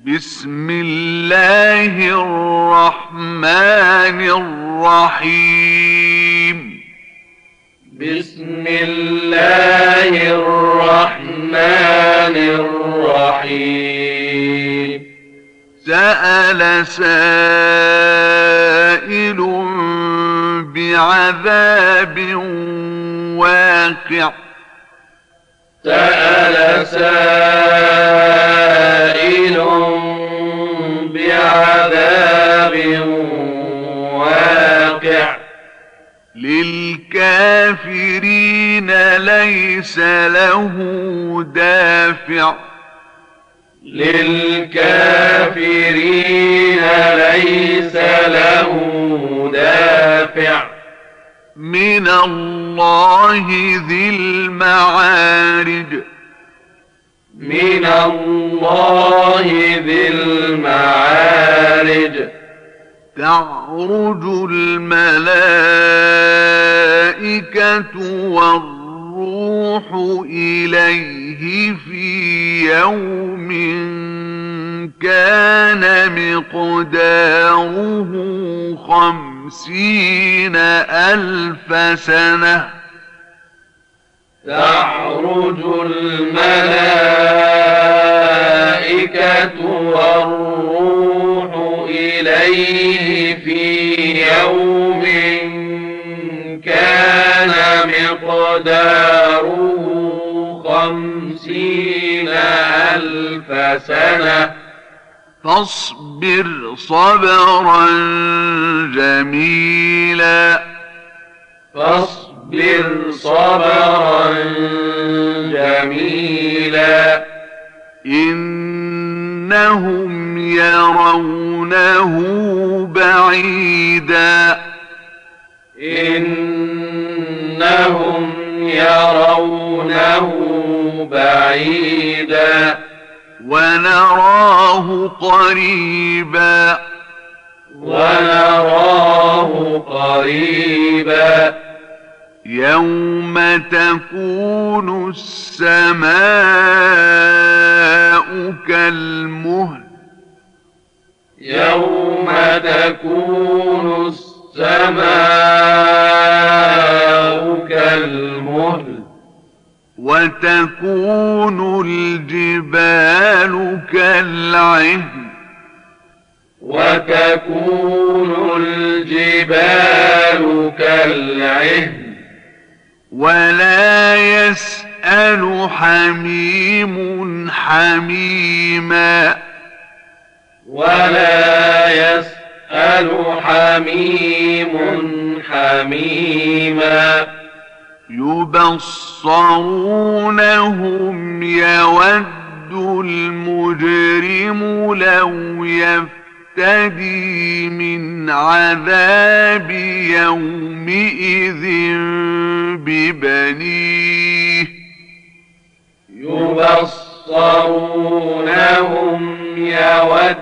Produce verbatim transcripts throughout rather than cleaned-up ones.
بسم الله الرحمن الرحيم بسم الله الرحمن الرحيم سأل سائل بعذاب واقع سأل سائل بعذاب واقع للكافرين ليس له دافع للكافرين ليس له دافع من الله ذي المعارج من الله ذي المعارج تعرج الملائكة والروح إليه في يوم كان مقداره خمسين ألف سنة تعرج الملائكة والروح إليه في يوم كان مقداره خمسين ألف سنة فاصبر صبرا جميلا فاصبر صبرا جميلا إنهم يرونه بعيدا إنهم يرونه بعيدا ونراه قريبا ونراه قريبا يوم تكون السماء كالمهل يوم تكون السماء كالمهل وتكون الجبال كالعهن وتكون الجبال كالعهن ولا يسأل حميم حميما ولا يسأل حميم حميما يبصرونهم يود المجرم لو يفتدي من عذاب يومئذ ببنيه يبصرونهم يود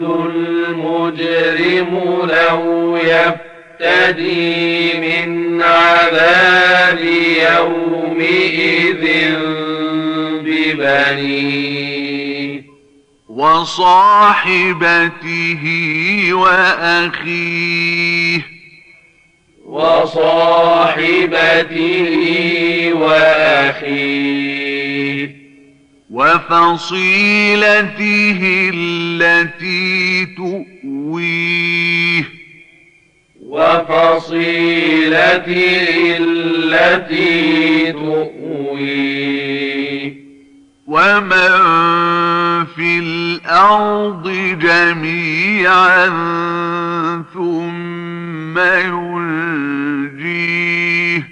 المجرم لو يفتدي من عذاب يومئذ ببنيه وصاحبته وأخيه وصاحبته وأخيه وفصيلته التي تؤويه وفصيلته التي تؤويه ومن في الأرض جميعا ثم ينجيه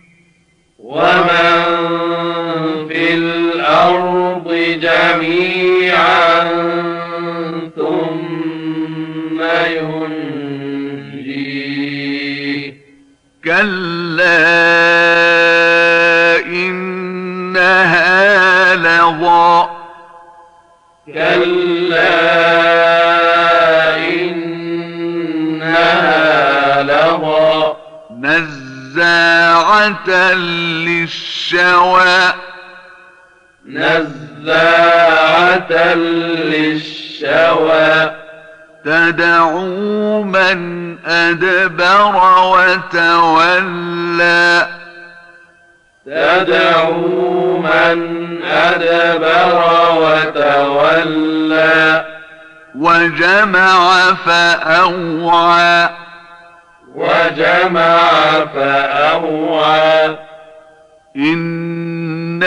ومن في الأرض جميعا ثم ينجيه كلا إنها لظى كلا إنها لظى نزاعة للشوى نزاعة للشوى شوى تدعو من أدبر وتولى تدعو من أدبر وتولى وجمع فأوعى وجمع فأوعى إن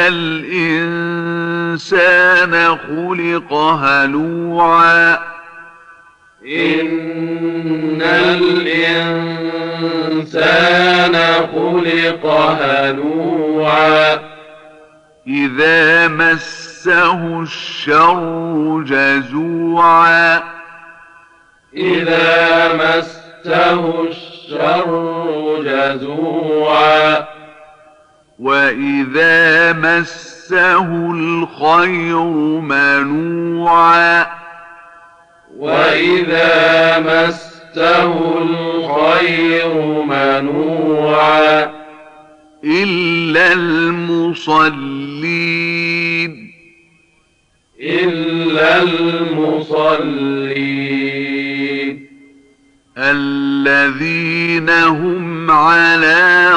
الإنسان خلق هلوعا إن الإنسان خلق هلوعا إذا مسه الشر جزوعا إذا مسه الشر جزوعا وإذا مسه الخير منوعا وإذا مسه الخير منوعا إلا المصلين إلا المصلين الذين هم على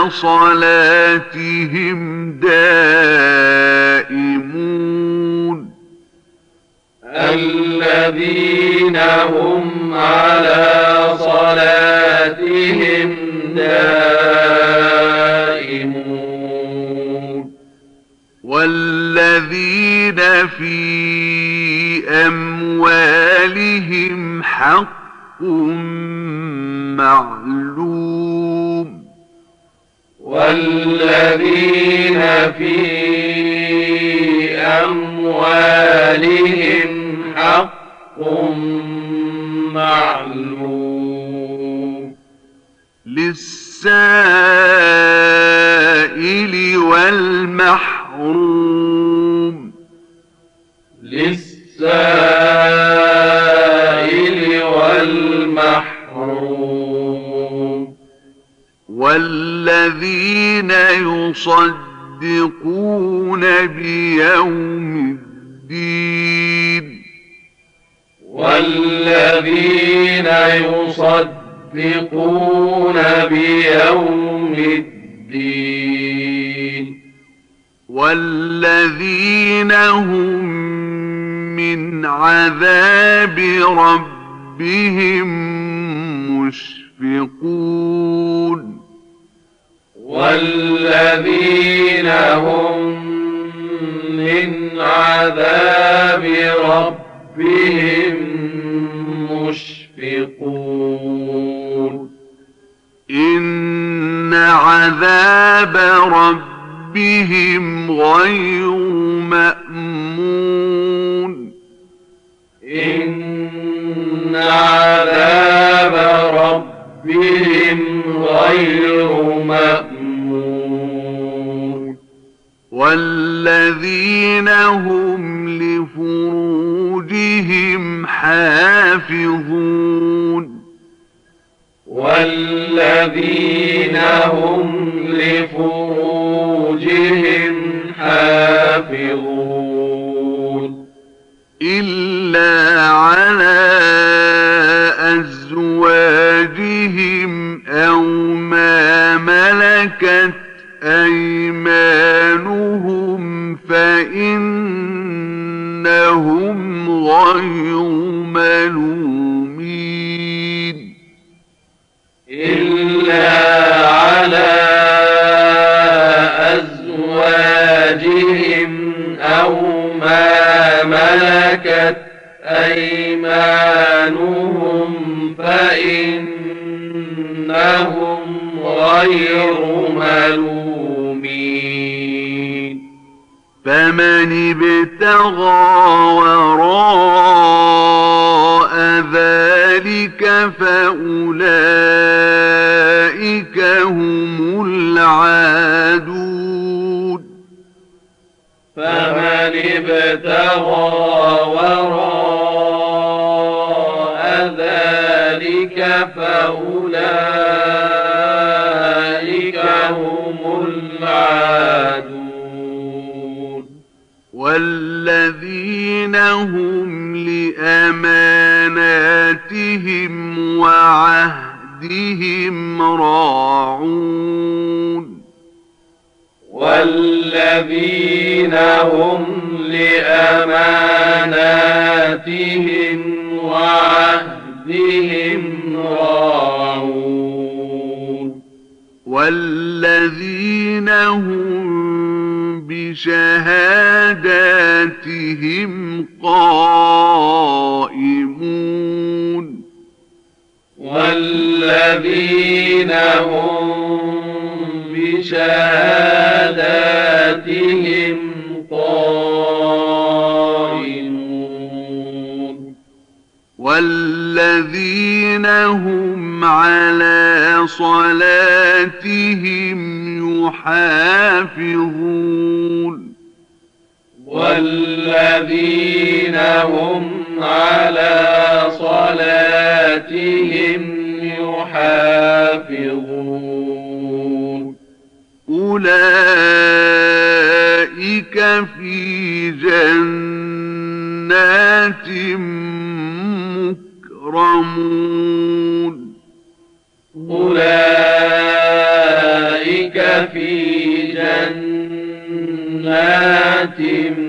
صلاتهم دائمون الذين هم على صلاتهم دائمون والذين في أموالهم حق معلوم والذين في أموالهم حق معلوم للسائل والمحروم للسائل والمحروم والذين يصدقون بيوم الدين والذين يصدقون بيوم الدين والذين هم من عذاب ربهم مشفقون والذين هم من عذاب ربهم مشفقون إن عذاب ربهم غير مأمون إن عذاب ربهم غير مأمون والذين هم لفروجهم حافظون والذين هم لفروجهم حافظون إلا على أزواجهم أو ما ملكت أيمانهم فإنهم غير ملومين إلا على أزواجهم أو ما ملكت أيمانهم فإنهم غير ملومين فمن ابتغى وراء ذلك فأولئك هم العادون فمن ابتغى وراء ذلك فأولئك هم العادون والذين هم لأماناتهم أماناتهم وعهدهم راعون والذين هم لأماناتهم وعهدهم راعون والذين هم بشهاداتهم قائمون والذين هم بشهاداتهم قائمون والذين هم على صلاتهم يحافظون والذين هم على صلاتهم يحافظون أولئك في جنات مكرمون أولئك في جنات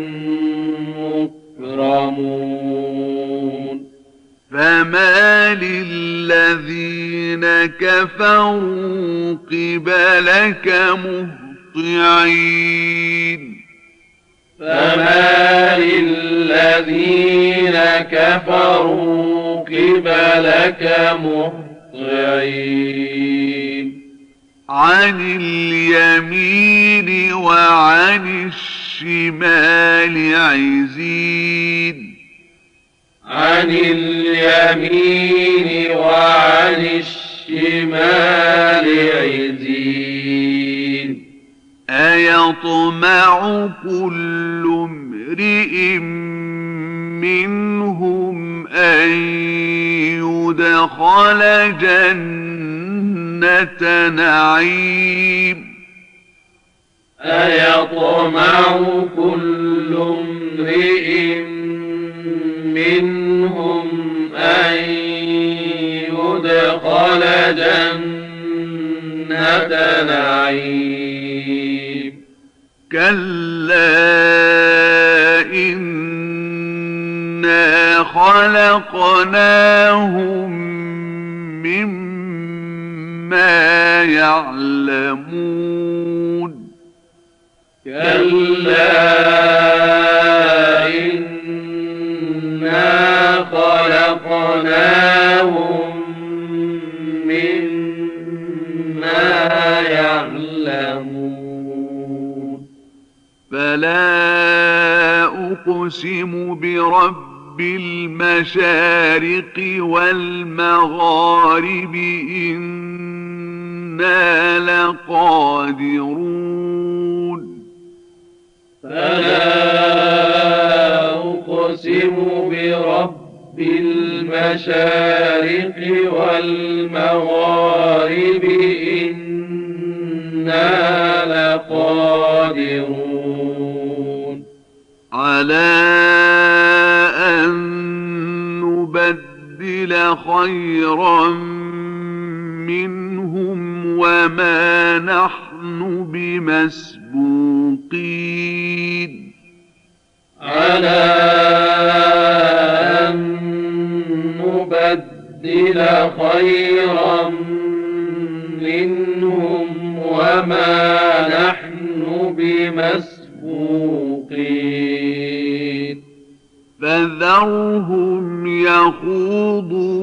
مكرمون فما للذين كفروا قبلك مهطعين فما للذين كفروا قبلك مهطعين عن اليمين وعن الشمال عزين عن اليمين وعن الشمال عزين أيطمع كل امرئ منهم أن يدخل جنة نعيم أيطمع كل امرئ منهم أن يدخل جنة نعيم كلا إنا خلقناهم مما يعلمون كلا إنا خلقناهم مما يعلمون فلا أقسم برب المشارق والمغارب إنا لقادرون فلا أقسم برب المشارق والمغارب إنا لقادرون على أن نبدل خيرا منهم وما نحن بمسبوقين على أن نبدل خيرا منهم وما نحن بمسبوقين فذرهم يخوضوا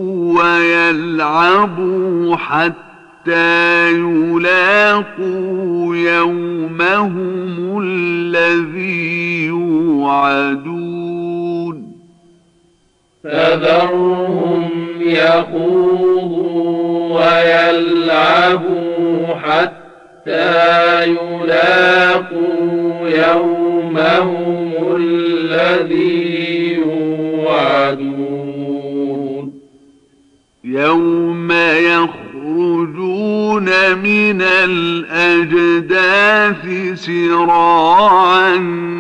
ويلعبوا حتى يلاقوا يومهم الذي يوعدون فذرهم يخوضوا ويلعبوا حتى يلاقوا يومهم الذي يوعدون يوم يخرجون من الأجداث سراعا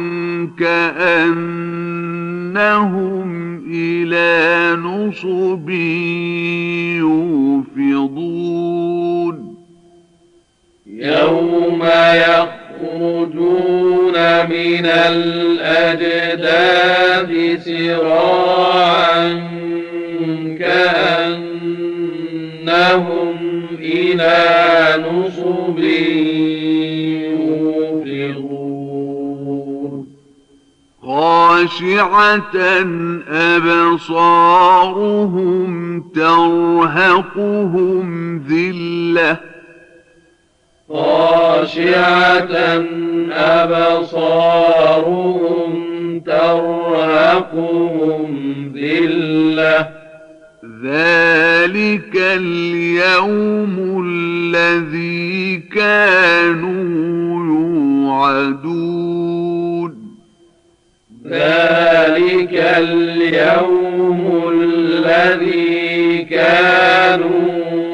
كأنهم إلى نصب يوفضون يوم يخرجون من الأجداث سراعا كأنهم إلى نصب يوفضون خاشعة أبصارهم ترهقهم ذلة خاشعة أبصارهم ترهقهم ذلة ذلك اليوم الذي كانوا يوعدون ذلك اليوم الذي كانوا